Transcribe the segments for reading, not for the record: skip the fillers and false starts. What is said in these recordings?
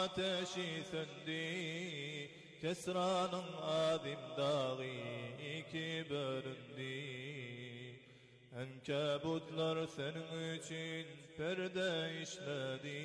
ateşi söndü, Kesra'nın adim dağı iki bölündü. Enkebutlar senin için perde işledi.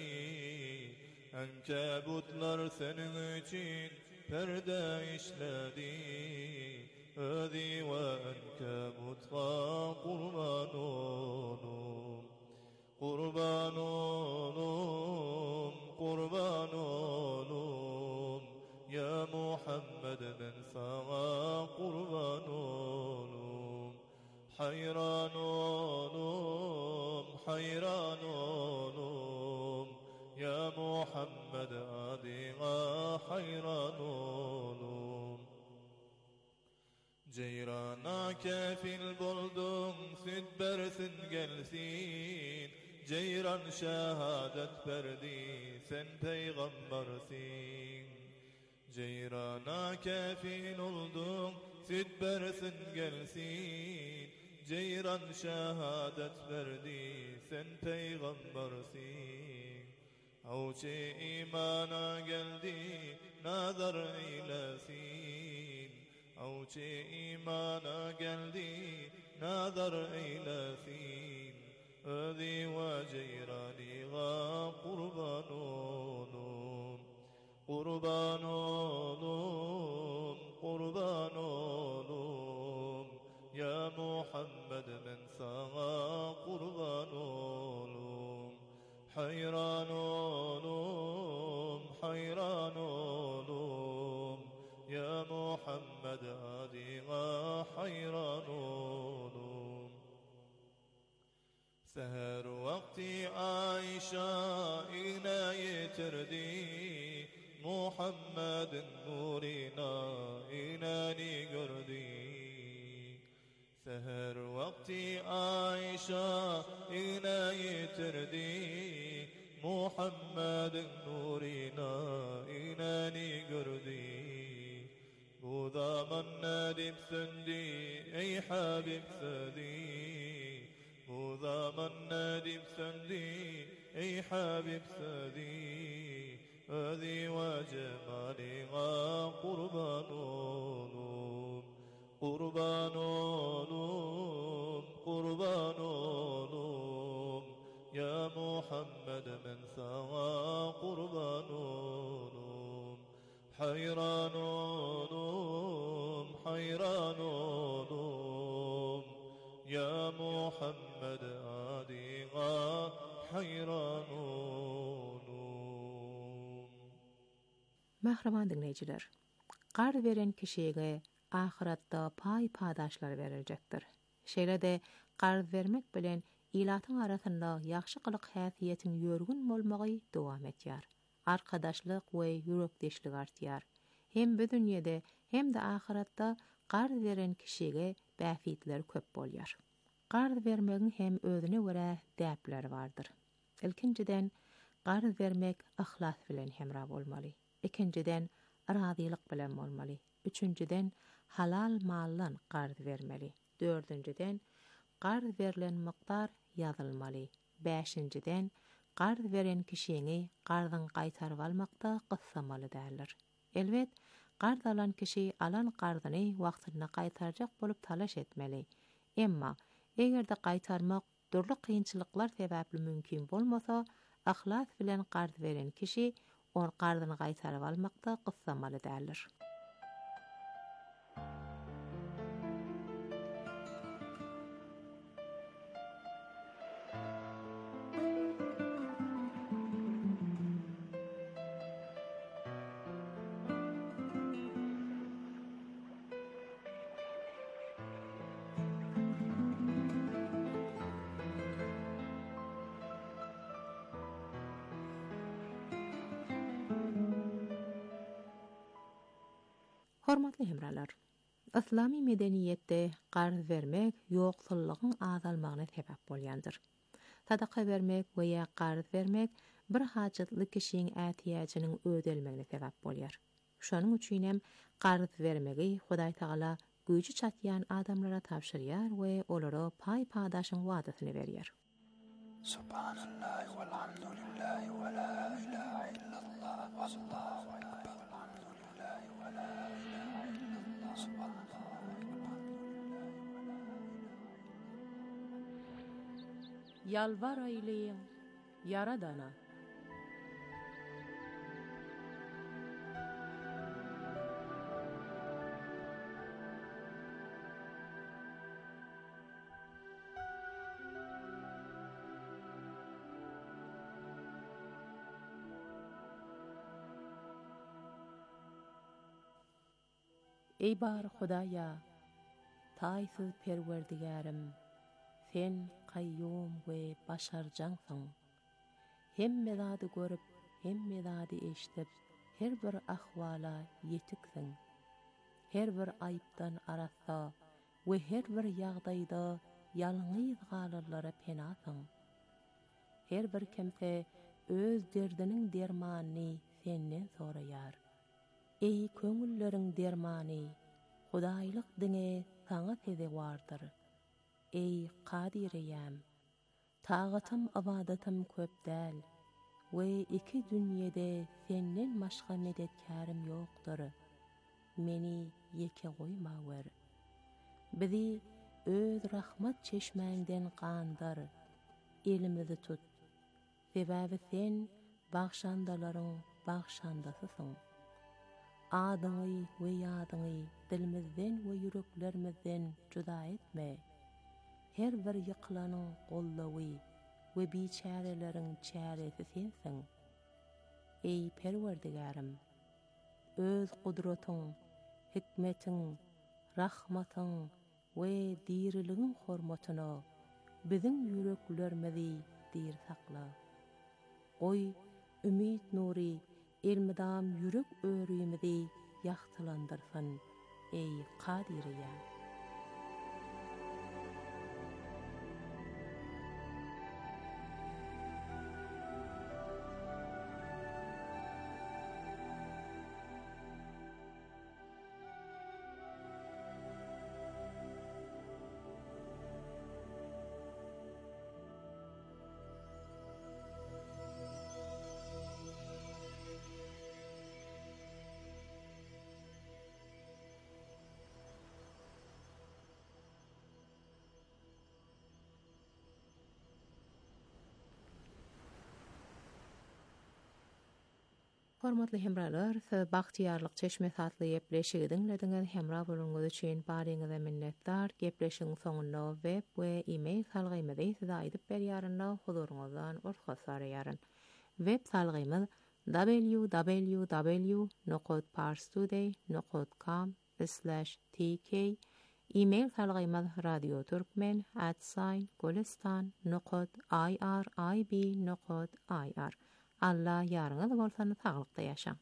Enkebutlar senin için perde işledi. Özi ve enkebutla kurban olun. Kurban olun, kurban olun. Ya Muhammed ben sana kurban olun. Hayran olun, hayran olun. Ya Muhammed adına hayran olun. Ceyrana kefil buldun, süt bersin gelsin. Ceyran şehadet verdi, sen peygambersin. Ceyrana kefil oldun, süt bersin gelsin. Ceyran şehadet verdi, sen peygambersin. Avçı imana geldi, nazar eylesin. Avçı imana geldi, nazar eylesin. Özi ve ceyraniga kurban olun. Kurban olun, kurban olun. Ya Muhammed ben sana kurban olun. Hayran olun, hayran olun. Ya Muhammed adına hayran olun. Seher vakti Ayşe inayetirdi, Muhammed'in nurina inani gördü. Seher vakti Ayşe inayetirdi, Muhammed'in nurina inani gördü. Bu zaman nedip söndü, ey Habib söndü. Bu zaman nedip söndü, ey Habib söndü. Özi ve cemaline kurban olun. Kurban olun, kurban olun. Ya Muhammed ben sana kurban olun. Hayran olun, hayran olun. Ya Muhammed adına hayran olun. Mahraman dinleyiciler, qard veren kişiye ahiratda pay padaşlar verilecektir. Şeýle de qard vermek bilen ilatyň arasynda ýaxşy gylyk häsiýetiň ýörgün bolmagy dowam etýär. Arkadaşlyk we ýürekdeşlik artýar. Hem bu dünýede hem de ahiratda qard veren kişiye bäfitler köp bolýar. Qard vermegiň hem özüne görä däpleri bardyr. Ilkinciden qard vermek ahlas bilen hemra bolmaly. Ikinciden razylyk bilen bolmaly. Üçünciden halal mallan qard vermeli. Dördünciden qard verilen miqdar ýazylmaly. Beşinciden qard veren kişiňi qardyň gaýtaryp almakda gyssamaly dälir. Elbet, qard alan kişi alan qardyny wagtyna gaýtarjak bolup talaş etmeli. Emma egerde gaýtarmak dürli kynçylyklar sebäpli mümkin bolmasa, ahlas bilen qard veren kişi on qardyny gaýtaryp almakda gyssamaly dälir. Hormatly hemralar, Islami medeniýetde qard vermek ýoksullygyň azalmagyna sebäp bolýandyr. Sadaka vermek we qard vermek bir hajatly kişiň ätiýagynyň ödelmegine sebäp bolýar. Şonuň üçin hem qard vermegi Hudaý Taala güýji çatýan adamlara tapşyrýar we olara pay padaşyň wadasyny berýär. سبحان الله والحمد لله ولا إله إلا الله والله أكبر والحمد لله ولا إله إلا الله سبحان الله Yalvar eyleyin Yaradana. Ey bar Hudaya, taýsy perwerdigarim, sen kayyum we başarjansyň. Hemme zady görüp, hemme zady eşdip, her bir ahwala yetiksiň. Her bir aýypdan arasa we her bir ýagdaýda ýalňyz galarlara penasyň. Her bir kimse öz derdiniň dermanyny senden soraýar. Ey köňülleriň dermany, Hudaýlyk diňe saňa teze wardyr. Ey Qadireyem, tagatym ibadatym köp däl we iki dünýede senden başga medetkärim ýokdur. Meni ýeke goýma wer. Bizi öz rahmat çeşmäňden gandyr. Elimizi tut. Sebäbi sen bagşandalaryň bagşandasysyň. Adyňy we ýadyňy dilimizden we yüreklerimizden juda etme. Her bir ýyklanyň gollawy we biçäreleriň çäresi sensiň. Ey Perwerdigarim, öz gudratyň, hikmetiň, rahmatyň we diriligiň hormatyna biziň yüreklerimizi dir sakla. Oy ümit nuri elmidam yürek öýrüýümidi ýagtylandyrsyn, ey Qadireyem. Hormatly hemralar, Bagtyarlyk Çeşme satly gepleşigi dinlediňiz. Hemra bolňyňyz üçin baryňyza minnetdar. Gepleşigiň soňunda web we e-mail salgymyzy size aýdyp berýärynda huzuruňyzdan urfat sarýaryn. Web salgymyz www.parstoday.com/tk. E-mail salgymyz radioturkmen@golestan.irib.ir. Allah ýarňyz bolsany taglykda ýaşaň.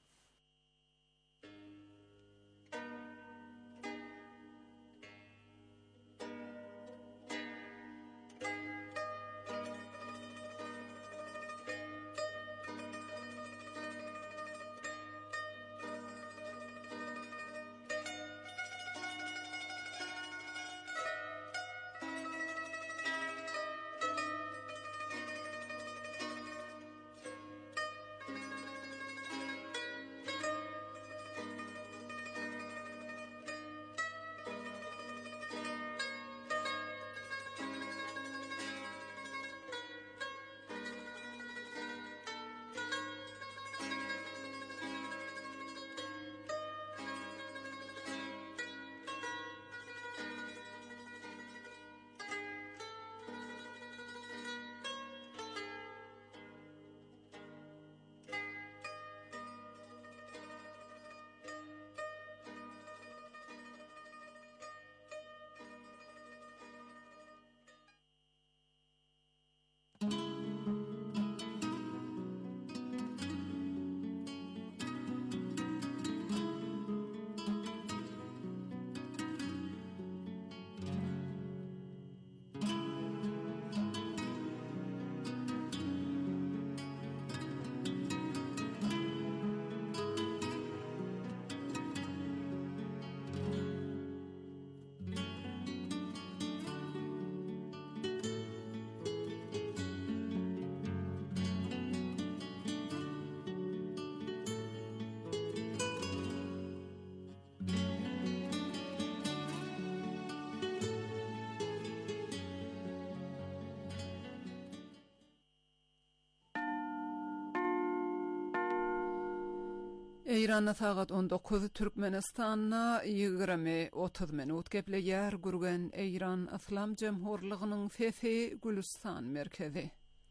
Eýranda sagat 19 Türkmenistanna 20-30 minut gepleýär gürgen Eýran Islam Jemhurlygynyň Fefi Gülistan merkezi.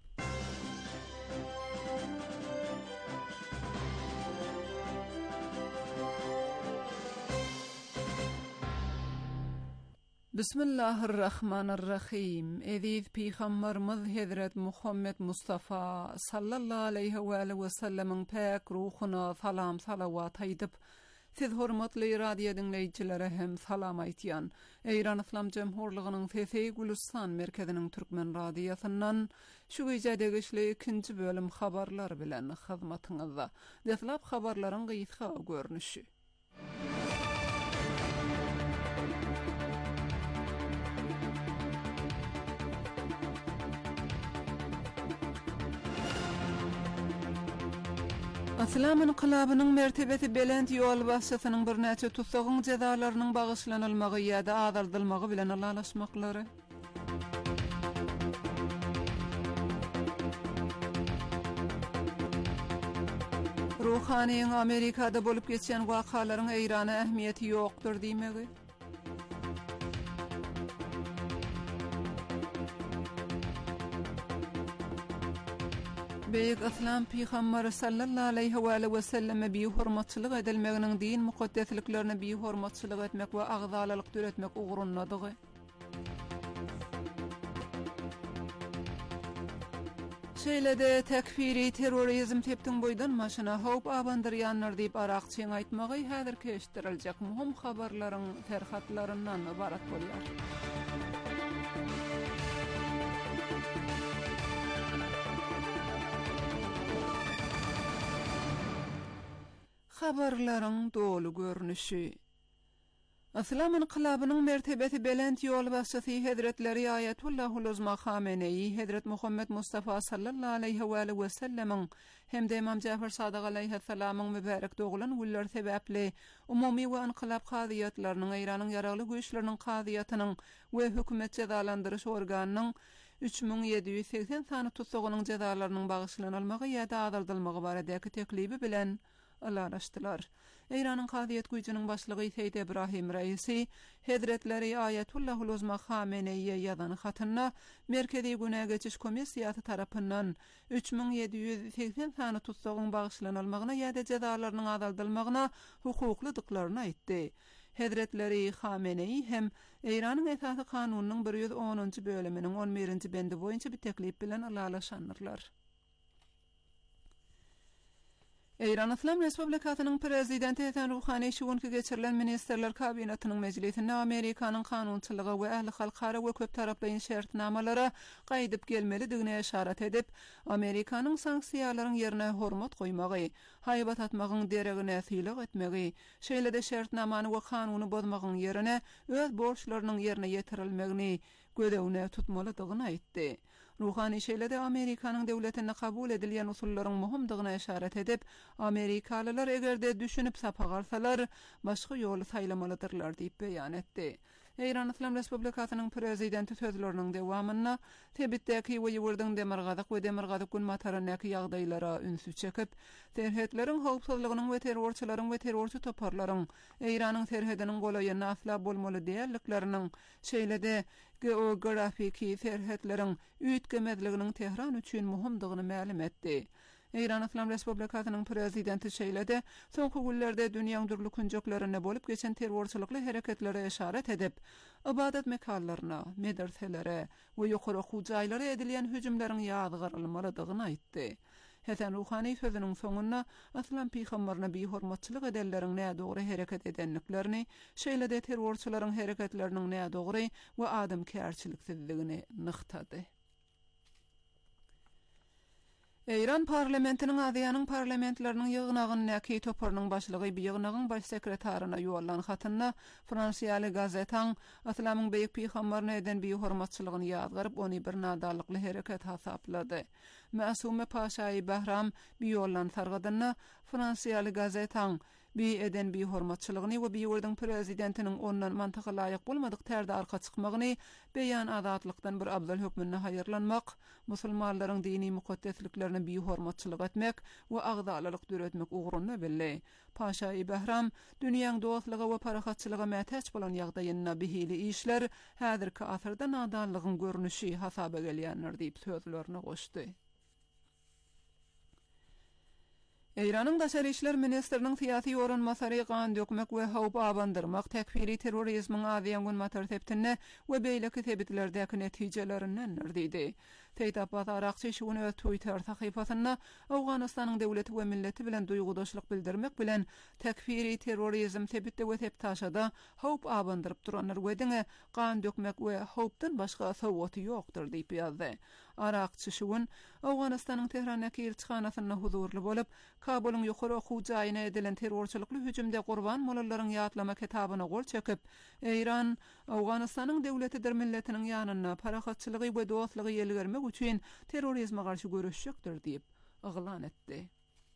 Bismillahirrahmanirrahim. Eziz Peygamberimiz Hazret Muhammed Mustafa sallallahu aleyhi ve sellem'in pek ruhuna salam salavat aýdyp, siz hormatly radio dinleýijilere hem salam aýtýan. Eýran Islam Jemhurlygynyň Fefi Gülistan merkeziniň türkmen radiosundan şu gecede geçli ikinci bölüm habarlar bilen hyzmatyňyzda. Deslap habarlaryň gysga görnüşi. Islam inqilabynyň mertebesi belent ýol başçysynyň bir näçe tutsagyň jazalarynyň bagyşlanylmagy ýa-da azaldylmagy bilen alalaşmaklary. Ruhanyň Amerikada bolup geçen wakalaryň Eýrana ähmiýeti ýokdur diýmegi. Beýik Islam Peýgamberi sallallahu aleyhi ve sellem bir hormatçylyk edilmeginiň din mukaddesliklerine bir hormatçylyk etmek we agzalylyk töretmek ugrunnadygy. Şeýlede tekfiri terrorizm tepdiň boýdan maşyna howp abandyrýanlar diýip arakçyň aýtmagy häzir keşdiriljek muhim habarlaryň terhatlaryndan ibarat bolýar. Habarlaryň dolu görnüşi. Islam inqilabynyň mertebesi belent ýol başçysy Hazretleri Ayatullahul Uzma Khamenei, Hazret Muhammed Mustafa sallallahu aleyhi ve sellem'in hem-de Imam Jafar Sadiq aleyhissalamyň mübarek doglan güller sebäpli umumy we inqilab kaziýatlarynyň Eýranyň ýaragly güýçleriniň kaziýatynyň we hökümet jazalandyryş organynyň 3780 sany tutsagynyň jazalarynyň bagyşlanylmagy ýa-da azaldylmagy baradäki teklibi bilen alaşdylar. Eýranyň kaziýet güýjüniň başlygy Seýid Ibrahim Reisi, Hazretleri Ayatullahul Uzma Khamenei'ye ýazan hatyna Merkezi Güne geçiş komissiýasy tarapyndan 3780 sany tutsagyň bagyşlanylmagyna ýa-da jazalarynyň azaldylmagyna hukuklydyklaryny aýtdy. Hazretleri Khamenei hem Eýranyň esasy kanunynyň 110-njy bölüminiň 11-nji bendi boýunça bir teklip bilen alaşanyrlar. Eýran Islam Respublikasynyň prezidenti Hasan Ruhany şuňky geçirilen ministerler kabinetiniň meclisinde Amerikanyň kanunçylygy we ähli halkara we köp taraply şertnamalara gaýdyp gelmelidigine işaret edip, Amerikanyň sanksiýalaryň ýerine hormat goýmagy, haýbat atmagyň deregine sylyk etmegi, şeýlede şertnamany we kanuny bozmagyň ýerine öz borçlarynyň ýerine ýetirilmegini gödäwne tutmalydygyny aýtdy. Ruhani şeýlede Amerikanyň döwletine kabul edilýän usullaryň muhimdigine işaret edip, Amerikalılar egerde düşünüp sapagarsalar, başga ýoly saýlamalydyrlar diýip beýan etdi. Eýran Islam Respublikasynyň prezidenti sözleriniň dewamyna Tebitdäki we ýurdyň demirgazyk we demirgazyk gün matarynyňky ýagdaýlara ünsü çekip, terhetleriň howpsuzlygynyň we terrorçylaryň we terrorçy toparlaryň Eýranyň terhediniň golaýyna asla bolmaly diýerlikleriniň şeýlede geografiki terhetleriň üýtgemezliginiň Tehran üçin muhimdigini ma'lum etdi. Eýran Islam Respublikasynyň prezidenti şeýlede soňky günlerde dünýäň durly künjeklerine bolup geçen terrorçylykly hereketlere işaret edip, ibadat mekanlaryna, medreselere we ýokary okuw jaýlara edilýän hüjümleriň ýazgyrylmalydygyny aýtdy. Hasan Ruhany sözüniň soňunda Islam Peýgamberine bir hormatçylyk edenleriň näme dogry hereket edenliklerini, şeýlede terrorçylaryň hereketleriniň näme dogry we adamkärçiliksizligini nyktady. Eýran parlamentiniň Aziýanyň parlamentleriniň ýygnagyny näki toparynyň başlygy bir ýygnagyň baş sekretaryna ýollan hatyna Fransiýaly gazetan Islamyň beýik peýgamberine eden bir hormatçylygyny ýazgyryp, ony bir nadalykly hereket hasaplady. Masume Paşayi Bahram bir yollan targadyna Fransiýaly gazetan bir eden bir hormatçylygyny we bir ýurdyň prezidentiniň ondan mantaga laýyk bolmadyk tärde arka çykmagyny beýan azatlykdan bir abdal hökmüne haýyrlanmak, musulmanlaryň dini mukaddesliklerine bir hormatçylyk etmek we agdalylyk döretmek ugrunda belli. Paşayi Bahram dünýäň dostlygy we parahatçylyga mätäç bolan ýagdaýyna bihili işler häzirki asyrda nadanlygyň görnüşi hasaba gelýänler diýip sözlerini goşdy. Eýranyň Daşary işler ministriniň syýasy ýoranmasary gan dökmek we howp abandyrmak tekfiri terrorizmiň aýan gün matarteptine we beýleki tebitlerdäki netijelerinden diýdi. Teýtapbat Araqçy şuny öz Twitter sahypasyna Awganystanyň döwleti we milleti bilen duýgudaşlyk bildirmek bilen tekfiri terrorizm tebitde we teptaşada howp abandyryp duranlar wedine gan dökmek we howpdan başga sowgaty ýokdur diýip ýazdy. Araqçy şuň Awganystanyň Tehrandaky elçixanasyna huzurly bolup Kabulyň ýokary okuw jaýyna edilen terrorçylykly hüjümde gurban bolalaryň ýatlama kitabyna gol çekip, Eýran Awganystanyň döwletidir milletiniň ýanyna parahatçylygy we dostlygy ýelgermek üçin terrorizme garşy görüşjekdir diýip aglan etdi.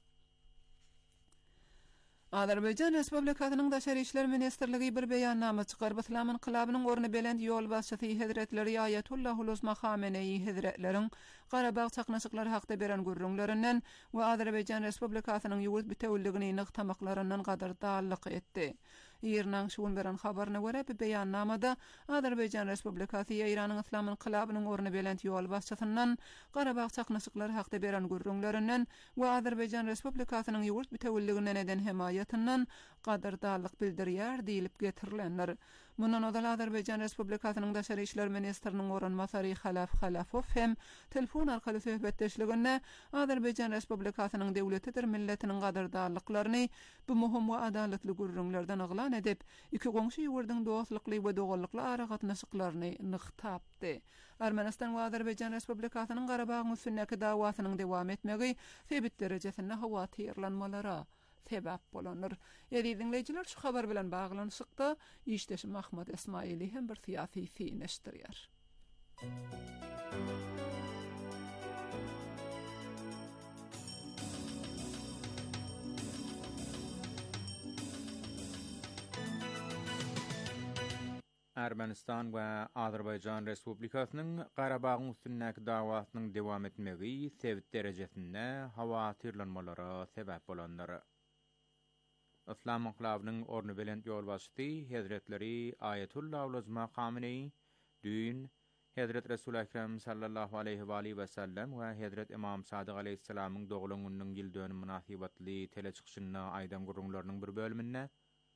Azerbaýjan Respublikasynyň Daşary işler ministrligi bir beýannama çykaryp Islam inqilabynyň orny belend ýol başçysy Hazretleri Ayatullah Uluzma Khamenei Hazretleriň Qarabağ çaknaşyklary hakda beren görüňlerinden we Azerbaýjan Respublikasynyň ýurt bitewligini nyktamaklaryndan gadar dağlyk etdi. Ýernaň şuň beren habaryna görä bir beýannamada Azerbaýjan Respublikasy Eýranyň Islam inqilabynyň orny belend ýol başçysyndan Qarabağ çaknaşyklary hakda beren görüňlerinden we Azerbaýjan Respublikasynyň ýurt bitewliginden eden hemaýatynyň gadar dağlyk bildirýär diýilip getirilenler. Mundan odal Azerbaýjan Respublikasynyň Daşary işler ministriniň oranmasary Halaf Halafow hem telefon arkaly söhbetdeşliginde Azerbaýjan Respublikasynyň döwletidir milletiniň gadar dağlyklaryny bu muhim we adaletli görüňlerden aglan edip, iki goňşy ýurdyň dostlykly we dogalykly ara gatnaşyklaryny nykdapdy. Ermenistan we Azerbaýjan Respublikasynyň Garabagyň üstündäki dawasynyň dowam etmegi sebit derejesinde hawa tyrlanmalara sebäp bolanlar. Dinleyijiler şu habar bilen baglanyşykda işdeşim Ahmad Esmaili hem bir syýasy fiýneşdirýär. Ermenistan we Azerbaýjan Respublikasynyň Garabagyň üstündäki dawasynyň dowam etmegi sebit derejesinde hawa tyrlanmalara sebäp bolanlar. Islam inqilabynyň orny belend ýol başçysy Hazretleri Ayatullah Uluzma Khamenei dün Hazret Resul Ekrem sallallahu aleyhi we alihi we sellem we Hazret İmam Sadyk aleyhissalamyň dogulanynyň ýyl dönüm münasibetli teleçykyşyna aýdan gurulmarynyň bir bölümine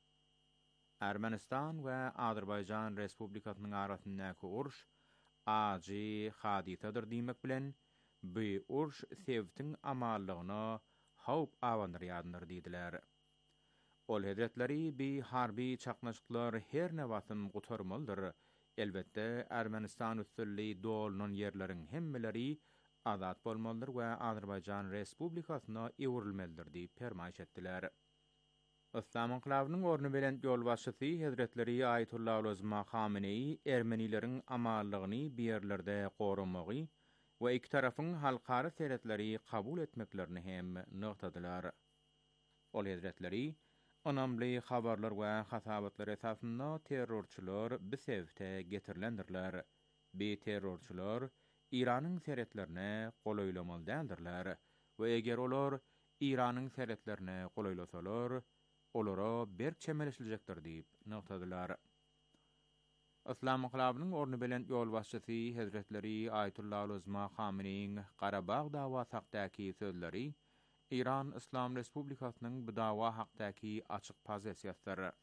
Ermenistan we Azerbaýjan Respublikasynyň arasyndaky uruş aji haditadyr diýmek bilen bu uruş sebitiň amallygyna howp awandyrýardyr diýdiler. Ol hedetleri bi harbi çaknaşyklar her näwatym gutarmalydyr. Elbetde Ermenistan üstünli dolunun yerleriň hemmeleri azat bolmalydyr we Azerbaýjan Respublikasyna ýewrilmelidir diýip fermaýş etdiler. Islam inqilabynyň orny belend ýol başçysy Hazretleri Ayatullah Uluzma Khamenei Ermenileriň amallygyny bir ýerlerde goramagy we iki tarafyň halkara seretleri kabul etmeklerini hem nyktadylar. Ol Hazretleri önemli habarlar we hasabatlar esasında terrorçular bu sebäpde getirilendirler. Bu terrorçular İranyň seretlerine golaýlamaly däldirler we eger olar İranyň seretlerine golaýlasalar, olara berk çemeleşiljekdir diýip nyktadylar. Islam inqilabynyň orny belend ýol başçysy Hazretleri Ayatullah Uluzma Khameneiň Qarabağ dawasy hakdaky sözleri İran İslam Respublikasynyň bu dawa hakdaky açyk pozisiýasy.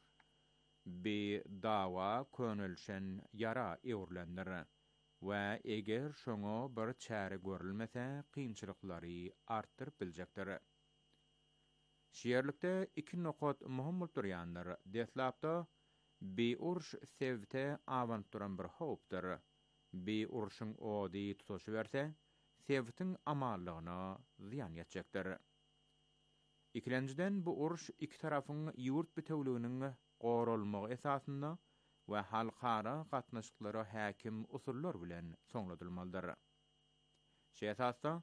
Bu dawa könülşen yara ýewrilendir we eger şoňa bir çäre görülmese kynçylyklary artdyryp biljekdir. Şeýerlikde iki nokat muhim bolýanlar. Deslapda bi uruş sebäpde awant duran bir howpdyr. Bi uruşyň ody tutuşy berse, sebätiň amallygyna ziyan ýetjekdir. İkinciden bu uruş iki tarafyň ýurt bitewliginiň gorulmagy esasynda we halkara gatnaşyklara häkim usullar bilen soňladylmalydyr. Şeýle esasda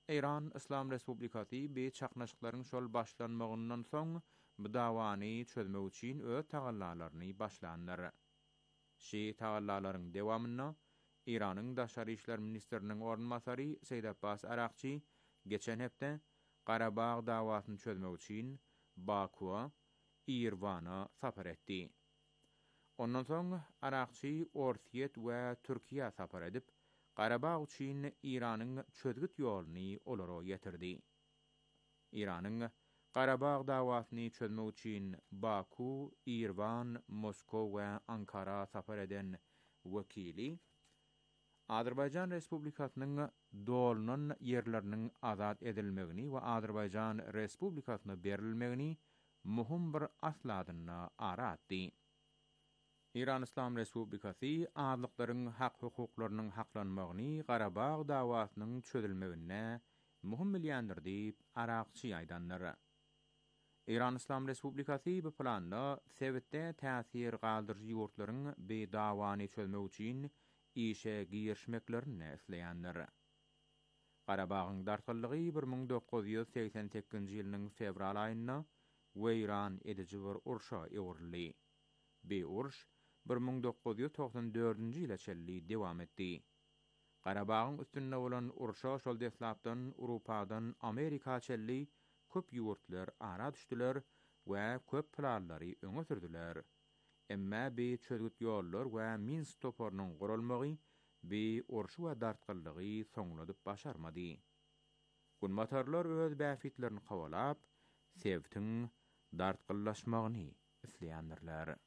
İran İslam Respublikasy bir çaqnaşyklaryň şol başlanmagyndan soň bu dawany çözmek üçin öz tagallalaryny başlandyr. Şi tagallalaryň dewamyna İranyň Daşary işler ministriniň ornmasary Seýid Abbas Arakçy geçen hepde Qarabağ dawasyny çözmek üçin Baku'a, İrwana sapar etdi. Ondan soň Arakçy Orsiýet we Türkiýe sapar edip Qarabağ üçin İranyň çözgüt ýoluny olara ýetirdi. İranyň Qarabağ dawasyny çözmek üçin Baku, İrwan, Moskow we Ankara sapar eden wekili Azerbaycan Respublikasynyň dolunan ýerleriniň azat edilmegini we Azerbaycan Respublikasyna berilmegini muhim bir asladyna aratdy. İran İslam Respublikasy azlyklaryň hak hukuklarynyň haklanmagyny Qarabağ dawasynyň çözülmegine muhim bilýändir diýip Arakçy aýdandyr. İran İslam Respublikasy bu planda Sewitde täsir galdyrjy ýurtlaryň bir dawany çözmek üçin işe girişmeklerini esleýändir. Qarabağyň dartyllygy 1988-nji ýylyň fevral aýynda weýran edici bir urşa ýegirildi. Bu urş 1994-nji ýyla çelli dewam etdi. Qarabağyň üstünde bolan urşa şol deslapdan Urupadan Amerika çelli köp ýurtlar ara düşdiler we köp planlary öňe sürdiler. Emma bir çözgüt ýollar we Minsk toporunyň gurulmagy bir urşu we dartgyllygy soňladyp başarmady. Gunmatarlar öz bäfitlerini hawalap, Sewtiň dartgyllaşmagyny isleýändirler.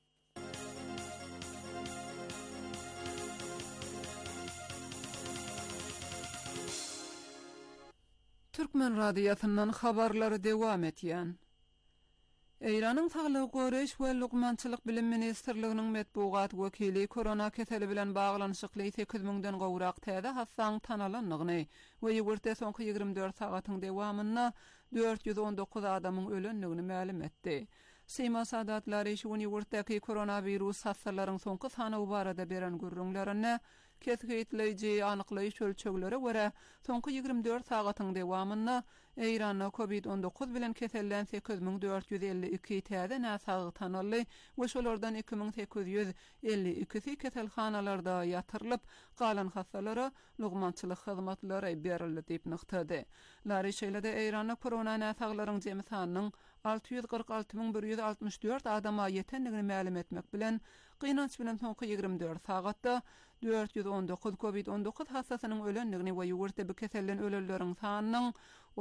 Türkmen radiosynyň habarlary dewam etýän. Eýranyň Saglyk Goreş we Lugmançylyk bilim ministrliginiň medpugat wekili korona keseli bilen baglanyşykly 8000-den gowrak täze hassaň tanalanlygyny we ýigirte soňky 24 sagatyň dewamyna 419 adamyň ölenligini ma'lum etdi. Seyma sadatlary şu ýigirteki koronavirus hassalaryň soňky sany barada beren gürrüňlerine kesgitleýiji anyklaýyş ölçeglere görä soňky 24 sagatyň dewamyna Eýranda COVID-19 bilen kesellän 8452 täze näsagy tanally we şolardan 2852 keselhanalarda ýatyrylyp, galan hassalara lugmançylyk hyzmatlary berildi diýip nyktady. Lary şeýlede Eýranda korona näsaglaryň jemy sanynyň 646.164 adama ýetenligini ma'lum etmek bilen gynanç bilen soňky 24 sagatda 419 COVID-19 hassasynyň ölenligini we ýurtda bu kesellen ölenleriň sanynyň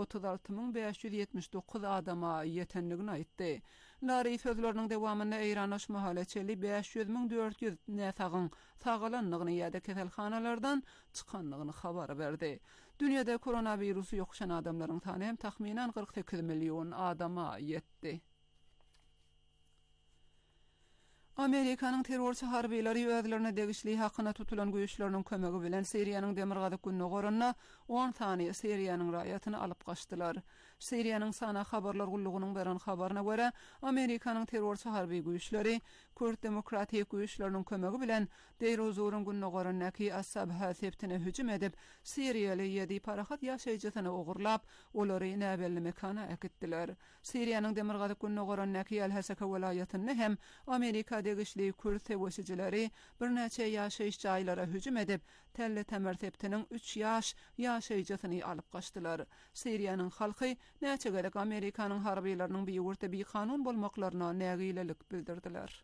36.579 adama ýetenligini aýtdy. Lary sözleriniň dewamynda Eýran aşmahalyçyly 500.400 näsagyň sagalanlygyny ýa-da keselhanalardan çykanlygyny habar berdi. Dünýäde koronawirusu ýokşan adamlaryň sany hem tahminan 48 milyon adama ýetdi. Amerikanyň terrorçy harbiýlary özlerine degişli hakyna tutulan güýçleriniň kömegi bilen Siriýanyň demirgazyk günnogoryna 10 tany Siriýanyň raýatyny alyp gaçdylar. Siriýanyň sana habarlar gullugynyň beren habaryna görä, Amerikanyň terrorçy harbiý güýçleri Kürt demokratik güýçleriniň kömegi bilen Deir-ez-Zorun günnogorynaky As-Sabha septine hüjüm edip, Siriýaly 7 parahat ýaşaýjysyny ogurlap, olary näbelli mekana äkitdiler. Siriýanyň demirgazyk günnogorynaky Al-Hasaka welaýatyny hem Amerika degişli Kürt sewçijileri bir näçe ýaşaýyş jaýlara hüjüm edip, Telle Temer septiniň 3 ýaş ýaşaýjysyny alyp gaçdylar. Siriýanyň halky näçe gerek Amerikanyň harbiýlarynyň bir ýurtda bir kanun bolmaklaryna nägilelik bildirdiler.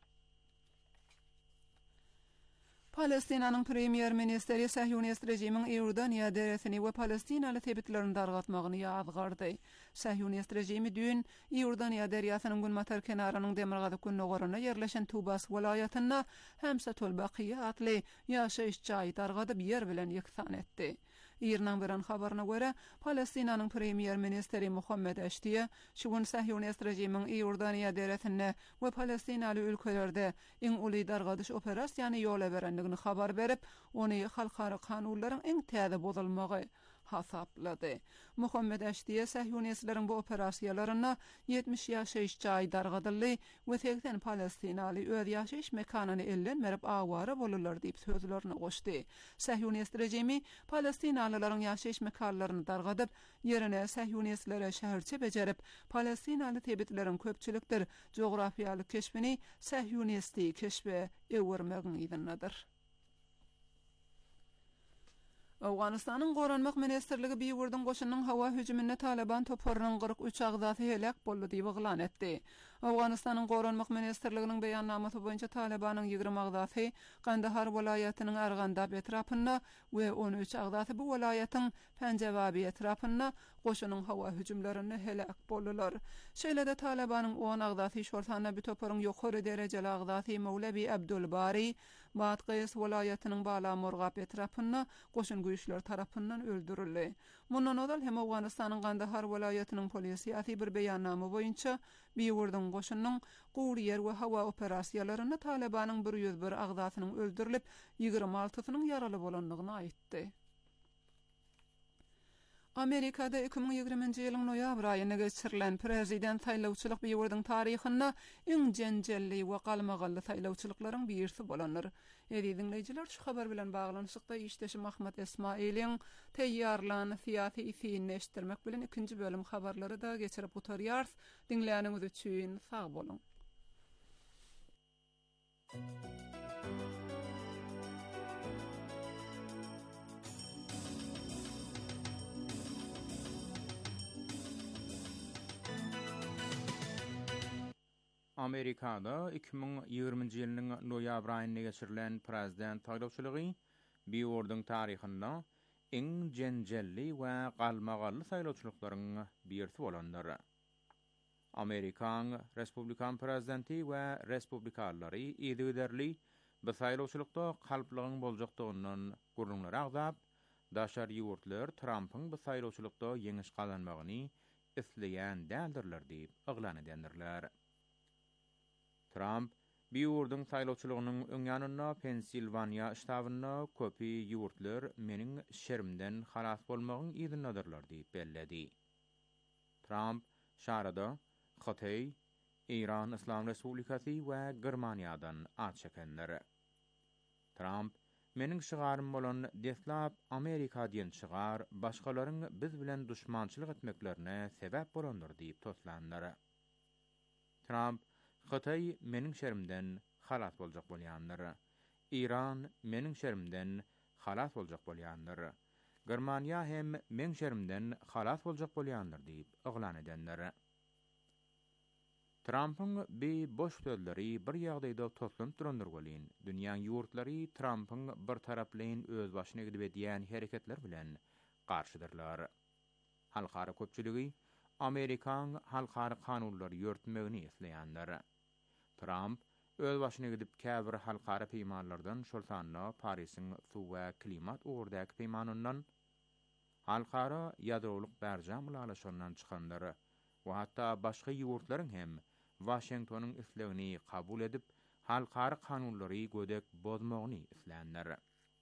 Palestinanyň premier ministeri Sahyonist rejimiň Iordaniýa deresini we Palestinaly tebitlerini dargatmagyny ýazgardy. Sahyonist rejimi dün Iordaniýa derýasynyň Günmatar kenarynyň demirgazyk günnogoryna ýerleşen Tubas welaýatyna Hamsa Tolbaqiýa atly ýaşaýyş jaý dargadyp ýer bilen ýeksan etdi. İran beren habaryna görä, Palestinanyň premier ministeri Muhammed Eştiýe şu gün Sahyonist rejimiň Iordaniýa deresine we Palestinaly ülkelerde iň uly dargadyş operasiýany ýola berenligini habar berip, ony halkara kanunlaryň iň täze bozulmagy, hasapladı. Muhammed Eşdiye Sahyonistlerin bu operasiyalarına 70 yaşayış jay dargadyldy we tekden Palestinaly öz yaşayış mekanyny ellenmerip awara bolurlar diýip sözlerini goşdy. Sahyonist rejimi Palestinalylaryň yaşayış mekanlaryny dargadyp, ýerine Sahyonistleri şäherçe bejerip, Palestinaly tebitleriň köpçülikdir jografiýalyk keşbini Sahyonisti keşbe ewirmegiň ýerinadyr. Awganistanyň Goranmak Ministrligi bir wurdyň goşunyň hawa hüjümine Taliban toparynyň 43 agdaty helak boldy diýip eglan etdi. Awganistanyň Goranmak Ministrliginiň beýannamasy boýunça Talibanyň 20 agdaty Kandahar welaýatynyň Argandab etrapynda we 13 agdaty bu welaýatyň Panjawabi etrapynda goşunyň hawa hüjümlerini helak boldylar. Şeýle-de Talibanyň 10 agdaty şortana bir toparyň ýokary derejeli agdaty Mawlevi Abdul Bari Batqys welaýatynyň Bala Morgap etrapynda goşun güýçler tarapyndan öldürildi. Mundan odal hem Awganistanyň Kandahar welaýatynyň polisiýasy bir beýannama boýunça bir wurdyň goşunyň gowryer we hawa operasiýalaryny Talibanyň 101 agdatynyň öldürilip 26synyň yaraly bolanlygyny aýtdy. Amerikada 2020-nji ýylyň noýabr aýyna geçirilen prezident saýlawçylyk bir ýurdyň taryhynda iň jenjelli we galmagally saýlawçylyklaryň birisi bolanlar. Dinleýijiler, şu habar bilen baglanyşykda işdeşim Ahmet Esmailiň teýýarlanan syýasy isini eşitdirmek bilen ikinji bölüm habarlary da geçirip oturýar. Dinleýäniňiz üçin sag bolun. Amerikada 2020-nji ýylyň noýabr aýyna geçirilen prezident saýlawçylygy bir ýurdyň taryhynda iň jenjelli we galmagally saýlawçylyklaryň birisi bolandyr. Amerikan Respublikan prezidenti we respublikalary ýa-da bu saýlawçylykda galplygyň boljakdygyndan gurrunlar agdap, daşar ýurtlar Trumpyň bu saýlawçylykda ýeňiş kazanmagyny isleýän däldirler diýip eglan edendirler. Trump bir ýurdyň saýlawçylygynyň öňýanyna Pensilvaniýa ştabynda köpi ýurtlar meniň şerimden halas bolmagyň ýerinadirler diýip belledi. Trump şarada Xitay, İran Islam Respublikasy we Germaniýadan at çekenler. Trump meniň şygarym bolan deslap Amerika diýen şygar başgalaryň biz bilen düşmançylyk etmeklerine sebäp bolandyr diýip toslandyr. Trump Xitay meniň şerimden halas boljak bolýandyr. İran meniň şerimden halas boljak bolýandyr. Germaniýa hem meniň şerimden halas boljak bolýandyr diýip eglan edenler. Trump'ın bir boş sözleri bir ýagdaýda toplanyp durandyrgolyn. Dünýäň ýurtlary Trump'ın bir taraplyň öz başyna gidip edýän hereketler bilen garşydyrlar. Halkara köpçüligi Amerikan halkara kanunlary ýörtmegini isleýänler. Trump öz başyna gidip käbir halkara peýmanlardan şolsanna Parisyň suw we klimat ugrdaky peýmanyndan halkara ýadrolyk berjam ulalaşandan çykanlar we hatda başga ýurtlaryň hem Washingtonyň islegini kabul edip halkara kanunlary gödek bozmagyny isleýänler.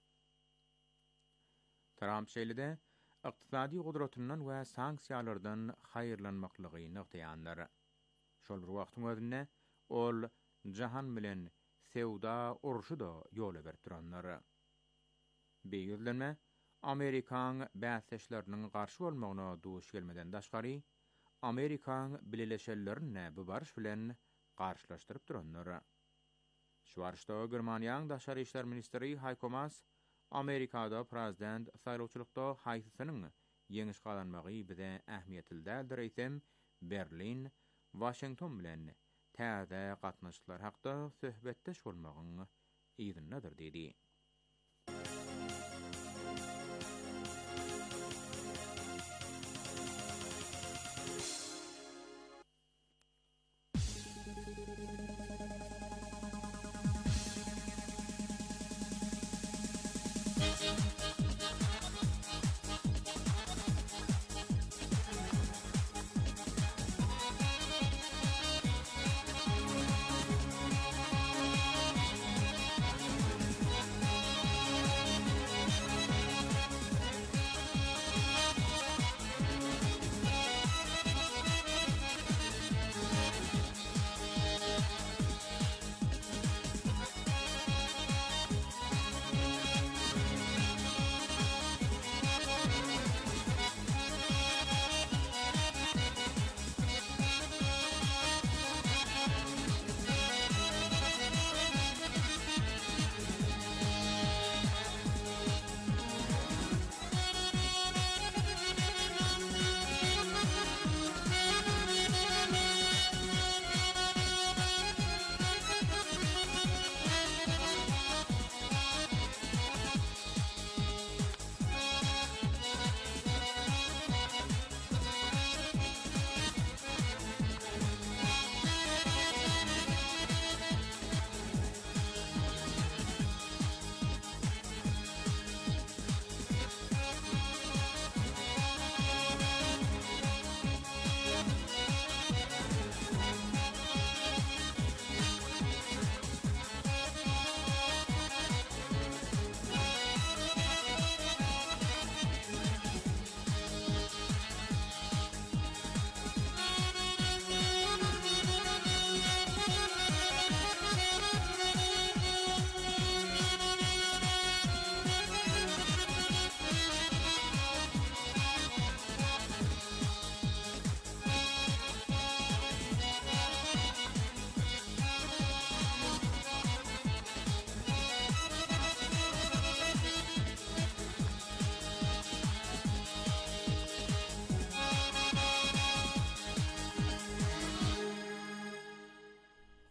Trump şeýle-de iqtisadi gudratyndan we sanksiýalardan haýyrlanmaklygyny ýagdaýanlar. Şol bir wagtyň özünde ol jahan bilen sewda uruşy da ýola berip duranlar. Beýüzlenme Amerikan bäsleşleriniň garşy bolmagyna duş gelmeden daşgary Amerikan bileşellerini bu barış bilen garşylaşdyryp duranlar. Şu barışda Germaniýanyň daşary işler ministri Heiko Maas Amerikada prezident saýlawçylykda haýsysynyň ýeňiş kazanmagy bize ähmiýetli däldir eýsem Berlin, Washington bilen täze gatnaşyklar hakda söhbetdeş bolmagyň ýerinadir dedi.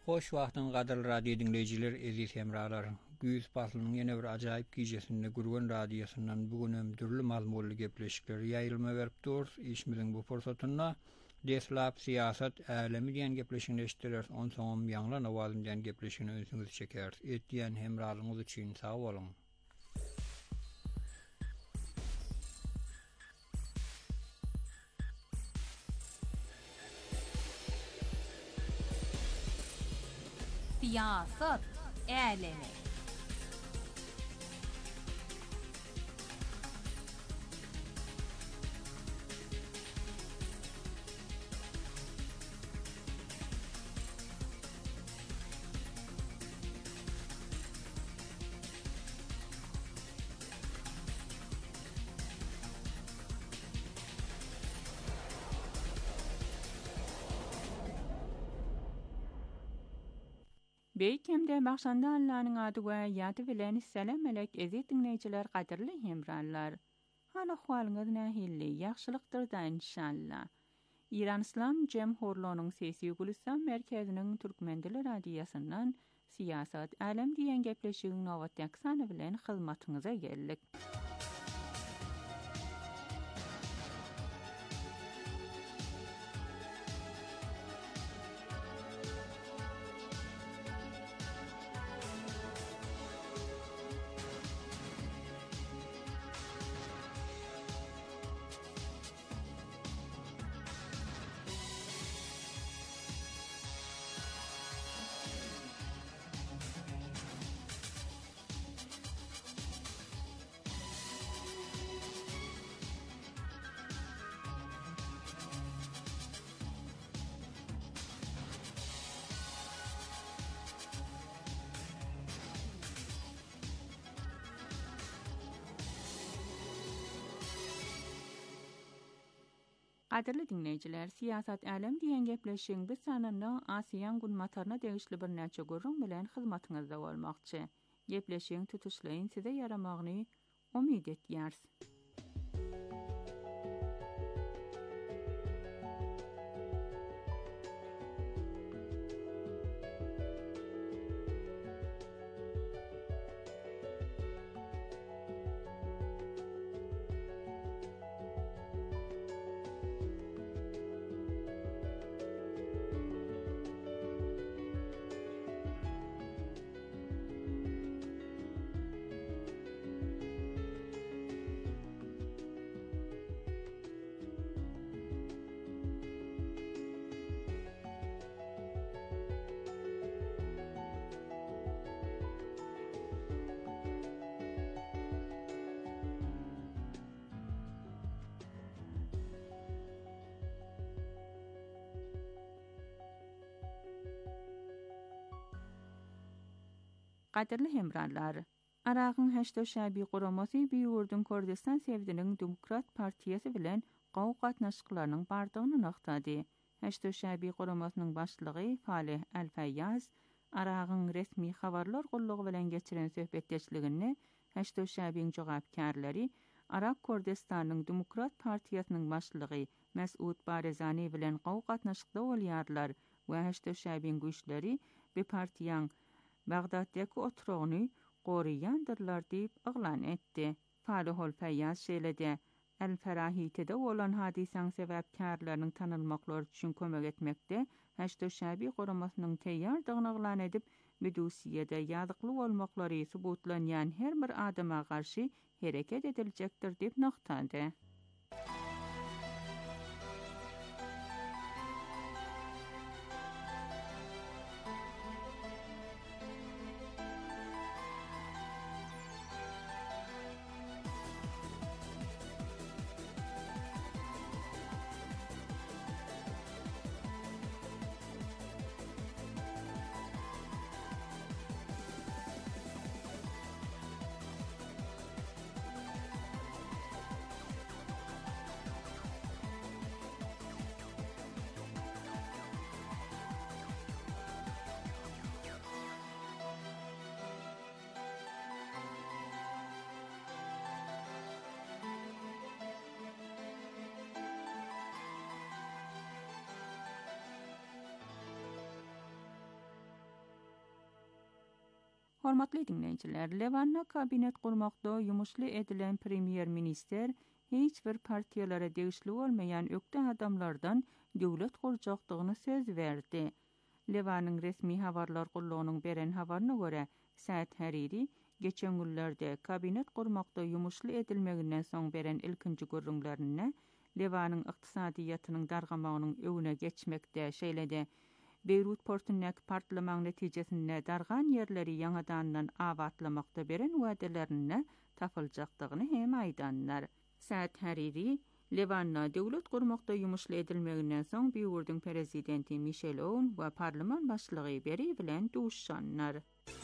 Hoş wagtyň gadal radio dinleyijiler, eziz hemralar. Güýs baslynyň ýene bir ajaýyp gijesinde Gurgan radiosundan bugünem türlü mazmunly gepleşikler ýaýylma berip dur. Işimiziň bu fursatyna deslap siýasat älemi diýen gepleşigini eşitdiler. Onsoň ýanglan awazyn diýen gepleşigini özüňiz çeker. Etdiýen hemralyňyz üçin sag boluň. Siyasat älemi. Beýkemde başanda Allah'nyň ady we ýaty bilen selam elek eziz dinleýijiler, gaderli hemranlar. Hal ahwalyňyz nähilli, ýagşylykdyr da inşallah. İran İslam Jemhurlygynyň sesi Gülistan merkeziniň Türkmen dili radiosundan siýasat älem diýen gepleşigiň nowatdaky sany bilen hyzmatyňyza geldik. Gaderli dinleyijiler, siýasat älem diýen gepleşigiň bu sanynda Asiýan günmataryna degişli bir näçe gurrun bilen hyzmatyňyzda bolmakçy. Gepleşigiň tutuşlaryň size yaramagyny umyt etýärs. Gaderli hemranlar, Aragyň Heşdöşäbi guramasy Biýurdun Kurdistan Sevdiniň Demokrat Partiýasy bilen gaw gatnaşyklarynyň bardygyny naktady. Heşdöşäbi guramasynyň başlygy Falih Al-Fayyaz Aragyň resmi habarlar gullugy bilen geçiren söhbetdeşligini Heşdöşäbiň jogapkärleri Arak Kurdistanyň Demokrat Partiýasynyň başlygy Mes'ud Barzani bilen gaw gatnaşykda bolýarlar we Heşdöşäbiň güýçleri bu partiýaň Bagdaddaky oturagyny goruýandyrlar diýip aglan etdi. Falih Al-Fayyaz şeýlede El-Ferahitede bolan hadisaň sebäpkärleriniň tanylmaklary üçin kömek etmekde Heşdöşäbi goramasynyň teýýardygyny aglan edip Medusiýede ýazykly bolmaklary subutlanýan her bir adama garşy hereket ediljekdir diýip naktady. Hormatly dinleyijiler, Levanna kabinet kurmakda yumuşly edilen premier minister hiç bir partiyalara degişli bolmayan ökte adamlardan döwlet gurjakdygyny söz berdi. Levanyň resmi habarlar gullugynyň beren habaryna görä, Saad Hariri geçen günlerde kabinet kurmakda yumuşly edilmeginden soň beren ilkinji görüňlerini Levanyň ykdysadyýatynyň dargamagynyň öwüne geçmekde şeýlede. Beyrut portunyň partlaman netijesinde dargan yerleri ýangadandan awatlamakda beren wädelerini tapyljakdygyny hem aýdanlar. Saad Hariri Levanna döwlet gurmakda yumuşly edilmeginden soň Beýurdyň prezidenti Michel Aoun we parlament başlygy beri bilen duşşanlar.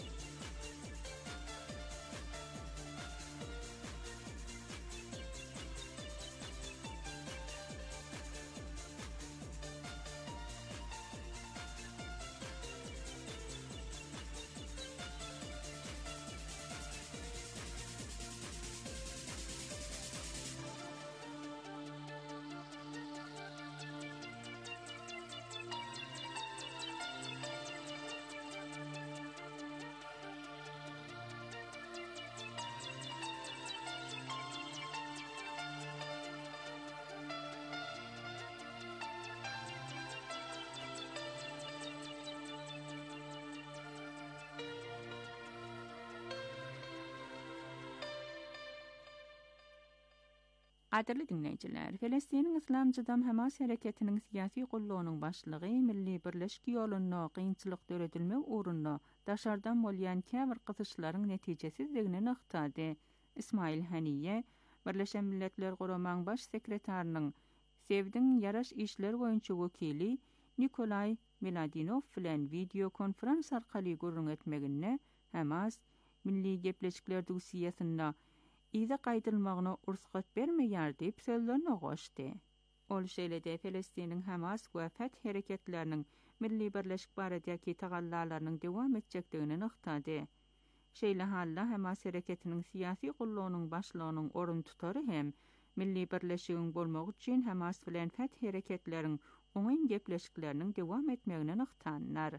Adırlı dinleyiciler, Filistiniň Islamjydam Hamas hereketiniň siyasi gollugynyň başlygy Milli Birleşik ýolunda kynçylyk döredilmek uğrunda daşardan bolýan käbir gyzyşlaryň netijesizligini nyktady. Ismail Haniye, Birleşen Milletler Guramaň baş sekretarynyň Sevdiň ýaraş işler boýunça wekili Nikolay Miladinov bilen video konferans arkaly görüň etmegine Hamas Milli Gepleşikler Dusiýasynda ýa gaýdylmagyna ursat bermeýär diýip sözlerine goşdy. Ol şeýlede Filistiniň Hamas we Feth hereketleriniň milli birleşik baradaki tagallalarynyň dowam etjekdigini nyktady. Şeýle halla Hamas hereketiniň siyasi gollugynyň başlygynyň orun tutary hem milli birleşigiň bolmagy üçin Hamas bilen Feth hereketleriň oňyn gepleşikleriniň dowam etmegine nyktanlar.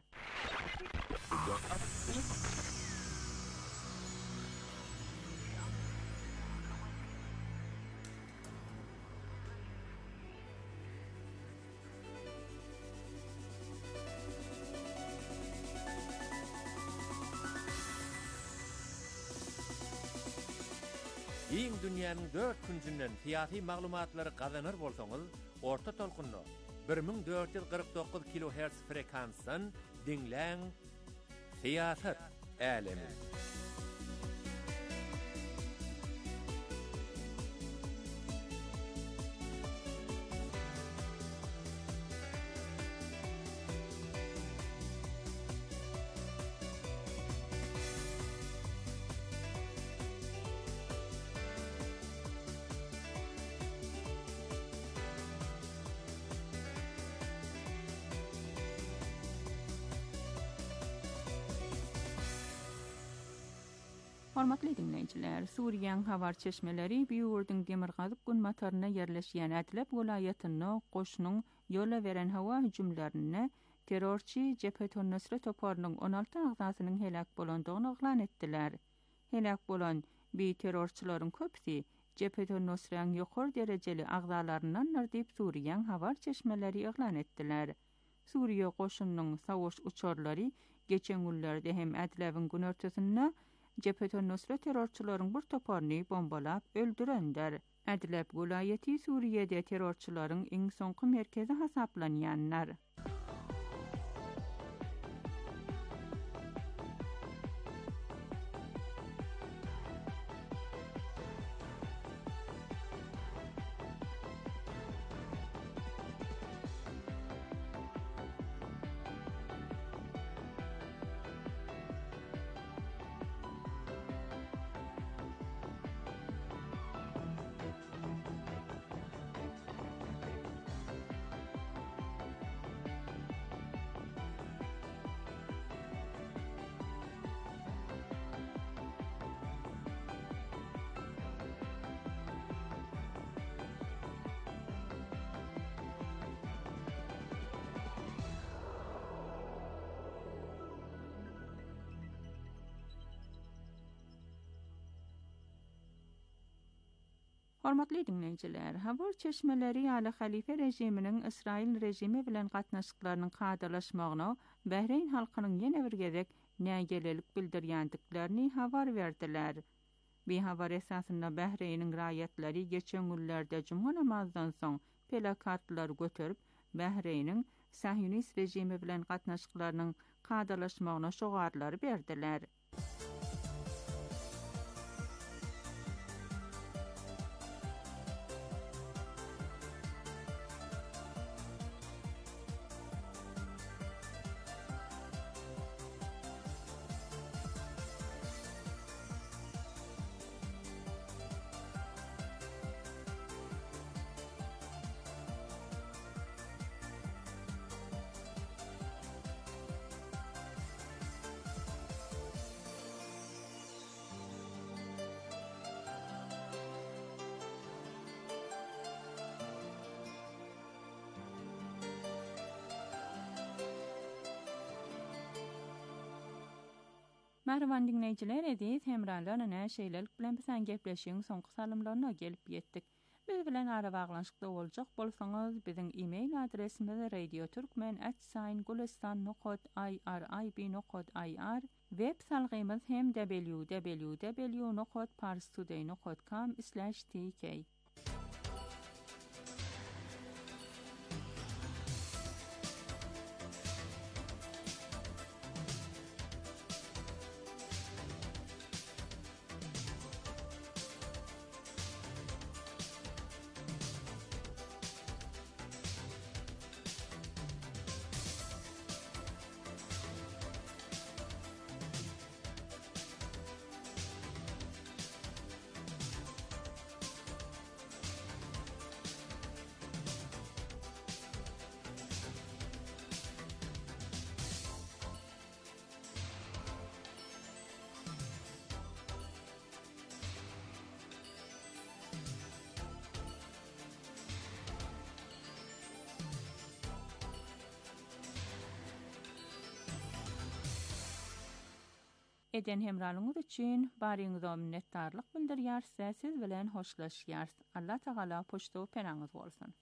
Iň dünýäniň 4 küncünden siyasi maglumatlary gazanır bolsaňyz, orta tolkunda 1449 kHz frekansdan dinläň Siýasat älemi. Hormatly dinleyijiler, Suriýanyň habar çeşmeleri Beýurdyň Demirgazyk gün mataryna ýerleşýän Adlep welaýatyna goşunyň ýola beren hawa hüjümlerine terrorçy Cephetun Nusrat toparynyň 16 agzasynyň helak bolandygyny oglan etdiler. Helak bolan bi terrorçylaryň köpsi Cephetun Nusratyň ýokary derejeli agzalaryndandyr diýip Suriýanyň habar çeşmeleri oglan etdiler. Suriýe goşunynyň sawuş uçarlary geçen günlerde hem Adlepiň gün örtesinde Cephetun Nusrat terrorçylaryň bir toparyny bombalap öldürenler. Adlep welaýaty Suriýede terrorçylaryň iň soňky merkezi hasaplanýanlar. Hormatly dinleyijiler, Havar çeşmeleri ýaly halife rejiminiň İsrail rejimi bilen gatnaşyklarynyň kadalaşmagyna Bahreyn halkynyň ýene bir gezek nägelelik bildirýändiklerini habar berdiler. Bu habar esasında Bahreyniň raýatlary geçen günlerde cuma namazdan soň plakatlar göterip Bahreyniň Sahyonist rejimi bilen gatnaşyklarynyň kadalaşmagyna şogarlary berdiler. Merhaban dinleyijiler, edis hemralarına näşeýlelik bilen bilen gepleşiň soňky salymlaryna gelip ýetdik. Biz bilen ara baglanşykda boljak bolsaňyz biziň e-mail adresimiz radioturkmen@gulistan.irib.ir web salgymyz hem www.parstoday.com/tk. Eden hemralyňyz üçin baryňyza minnetdarlyk bildirýär, siz bilen hoşlaşýar. Allah Taala poşto penaňyz bolsun.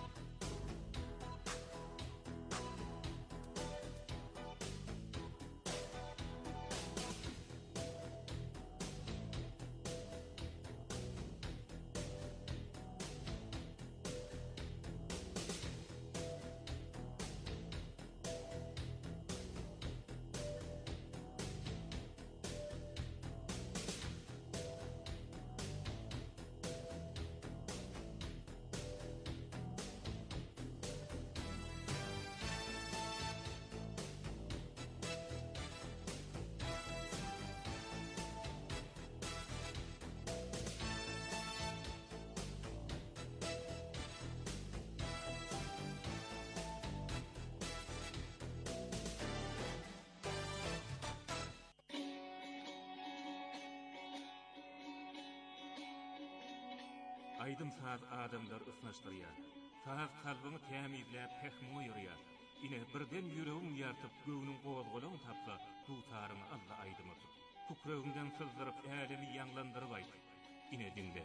Aydın saat adamlar ısnaşdırýar. Saat kalbyny tämizläp hekmi ýürýär. Ine birden ýüregiň ýartyp göwüniň gowazgalagyny tapsa, tutaryny Allah aýdymy tut. Tukragyndan sızdyryp älemi ýanglandyryp aýt. Ine dinle.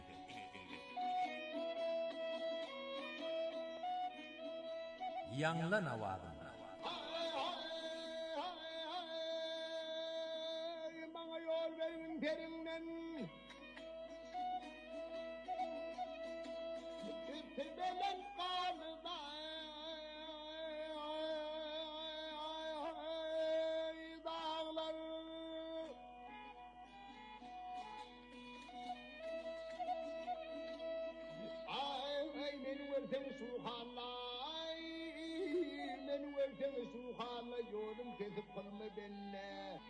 Ýanglan awagynda. Maňa ýol berin perinden. Tebelen qalda dağlar ay meni verten suhalay meni verten suhalay yolum kesip kalma benle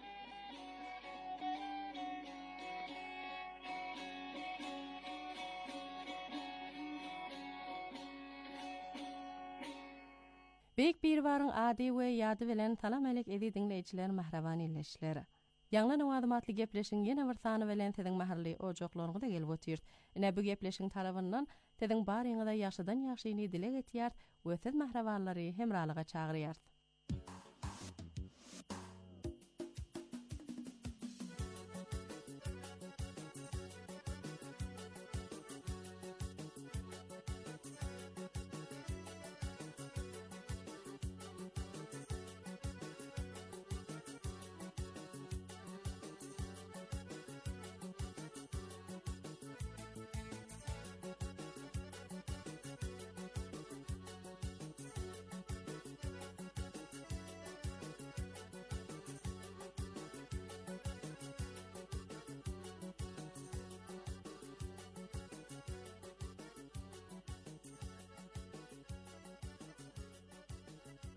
Bek bir barın adi we ýady bilen salam alek edi dinleýijiler, mahraban illeşler. Ýanglan awadymatly gepleşiň ýene bir sany bilen siziň mahally ojaklaryňyza da gelip otýar. Ine bu gepleşiň tarabyndan siziň baryňyzda ýaşydan ýaşyny dilek etýär we siz mahrabanlary hemralyga çagyrýar.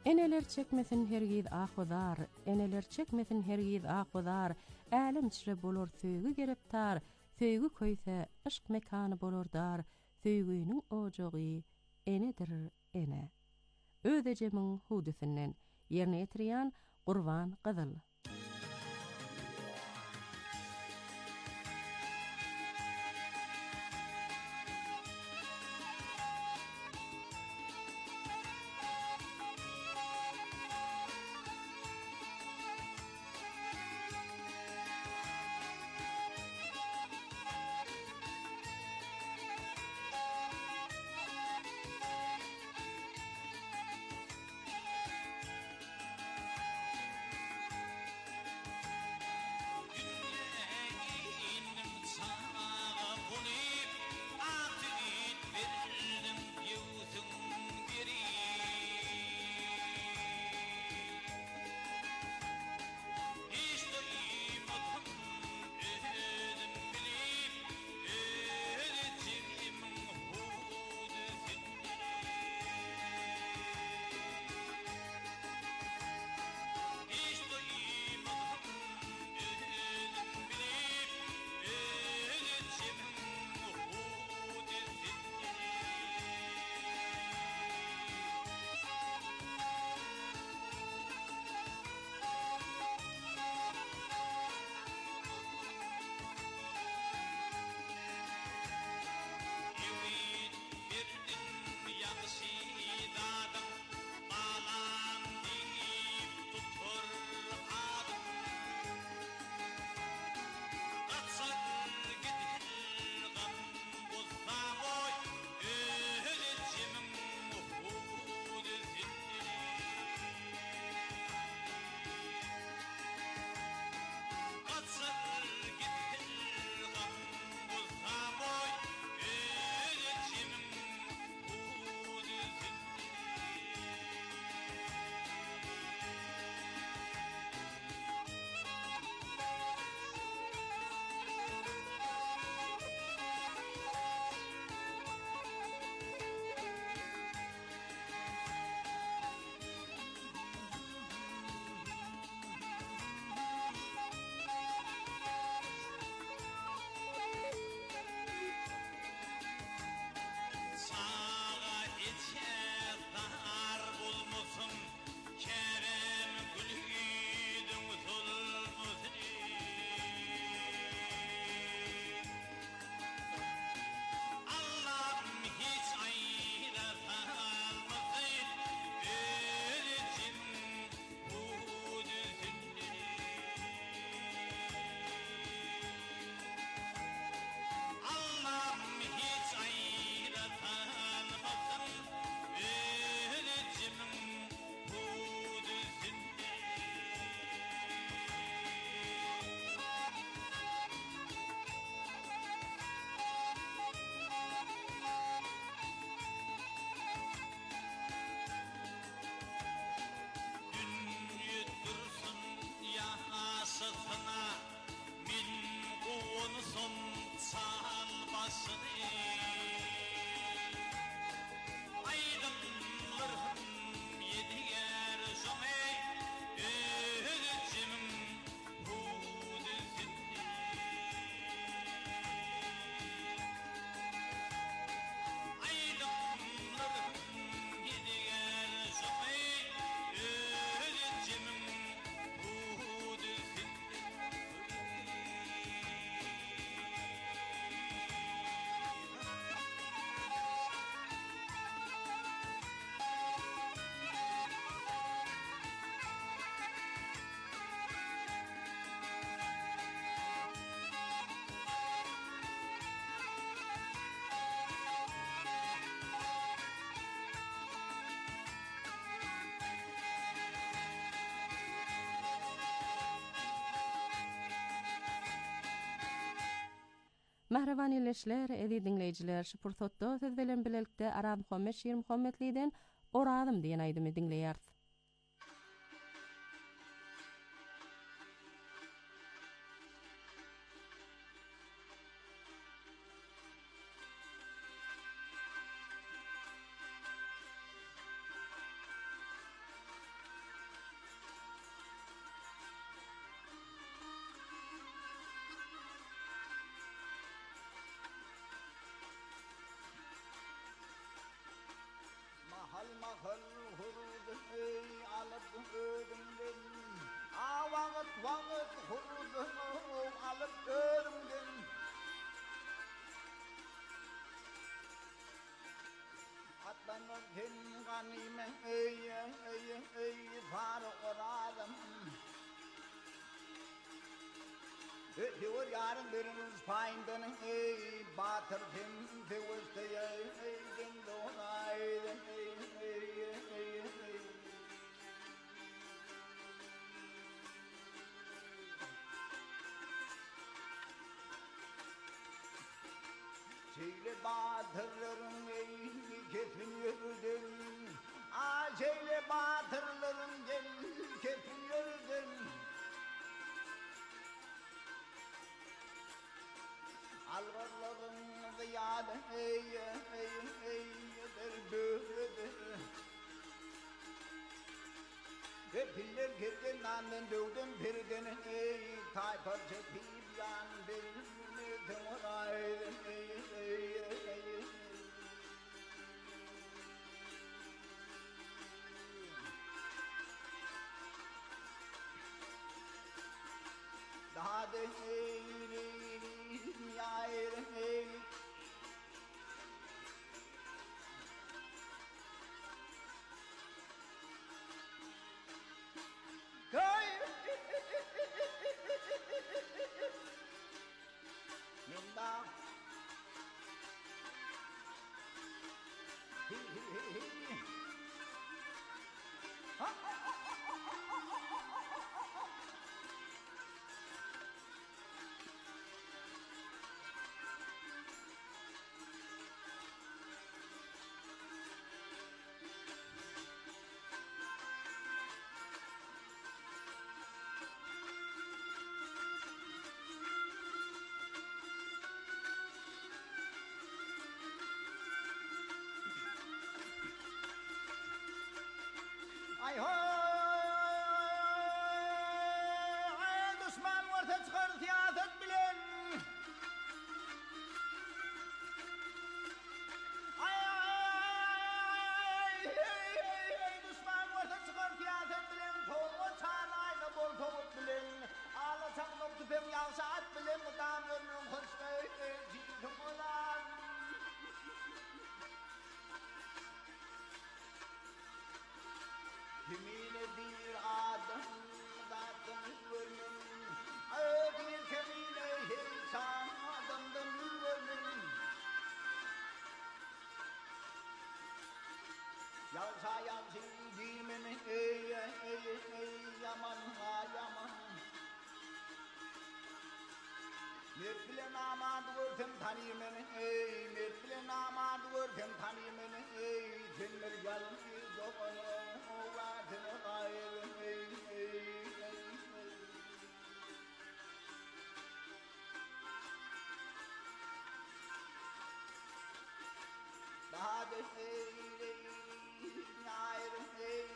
Eneler çekmesin hergiz ahudar, eneler çekmesin hergiz ahudar, älim çire bolor söýgü gereptar, söýgü köýse ışk mekany bolor dar, söýgüniň ojagy enedir ene. Ödejemiň hudusynden ýerine ýetirýän Gurban Gyzyl. Mahravan ýerleşler, edi dinleýijiler, şu pursatda söz bilen bilelikde Arab Muhammed Şir Muhammedliýden Oradym diýen aýdymy dinleýär. Ganime fara oradım. Diyor yarın biriniz payından batırdım diyor dindonaydım. Şeyle batırırım kefin yürüdüm. Şeyle batırırım kefin yürüdüm. Alvarlarım ziyade dördü. Piller girgen nanden dövdüm pirden tay parça pibyan bir temoraydım. Daha da ay ho düşman orta çıkar siyaset bilen ay düşman orta çıkar siyaset bilen toğu çağlayla bol toğut bilen ağlasak noktu pem yavşat bilen mutam yönün hoşkay cidim ulan Kimine bir adım zaten ölüm bir kimine hiç adımdan ölüm Yalsa yalsi dimini yaman ha yaman Mirpile namad vurtum tanimeni Mirpile namad vurtum tanimeni Cimmer yalın zobanu Ovadını gayrın Daha da ayrın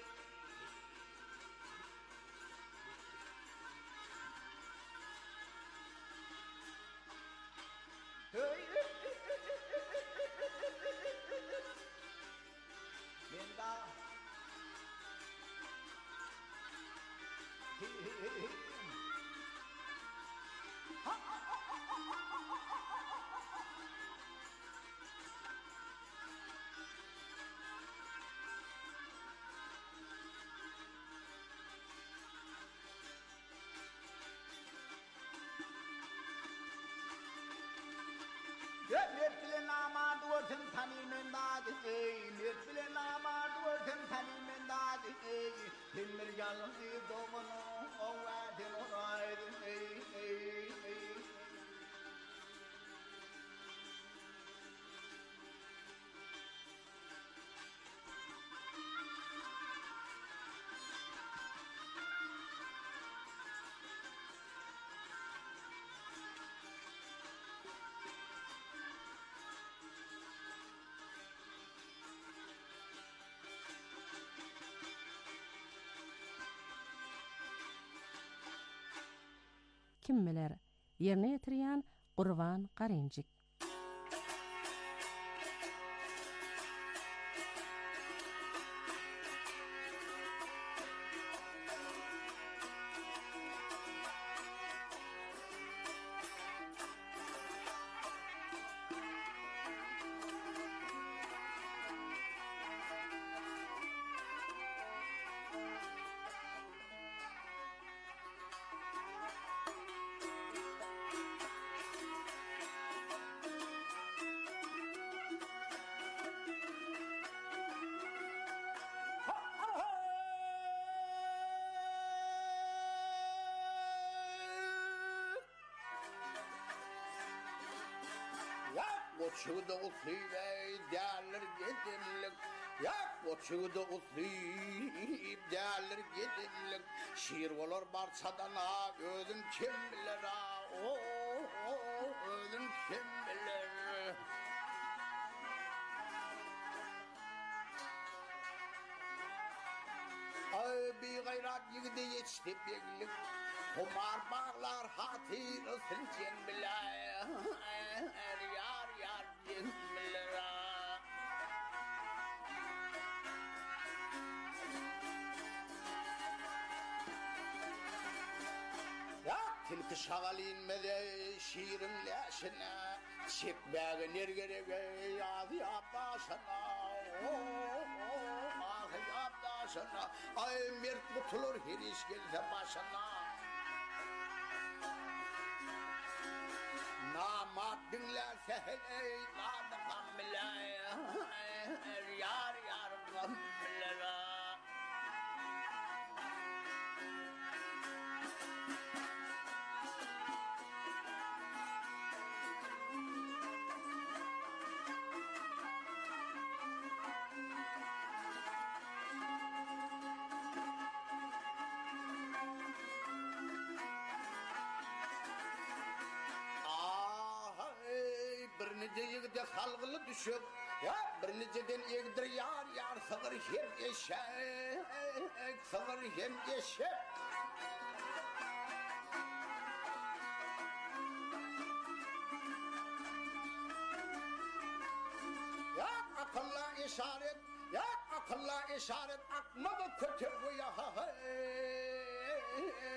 Linda Mirpile namad vurtum tanimeni dadi Mirpile namad vurtum tanimeni dadi Cimmer yalın zobanu Ovadını gayrın Kimmeler yerine yetiriyen Qurban Qarincik. boçuda usluyup derler gedimlik. Yak boçuda usluyup derler gedimlik. Şiir olur barçadan ha, özüm kim bilir ha. Özüm kim bilir. Ay bir gayrat yigide yetişti beglik. Kumar bağlar hatir ısın cen bilir. Yar cen bilir. Ya tilki şagal inmede şiirin leşine. Çekmeğe nergerege yaz yapdaşına. Yapdaşına. Ay mert kutulur her iş gelse başına. Namat dinlerse hey nadıkam bile. Yar gam bile. Yigde halgılı düşüp ya bir niceden egdir yar sığır hem eşek sığır hem eşek ya akılla işaret akmadı kötü bu ya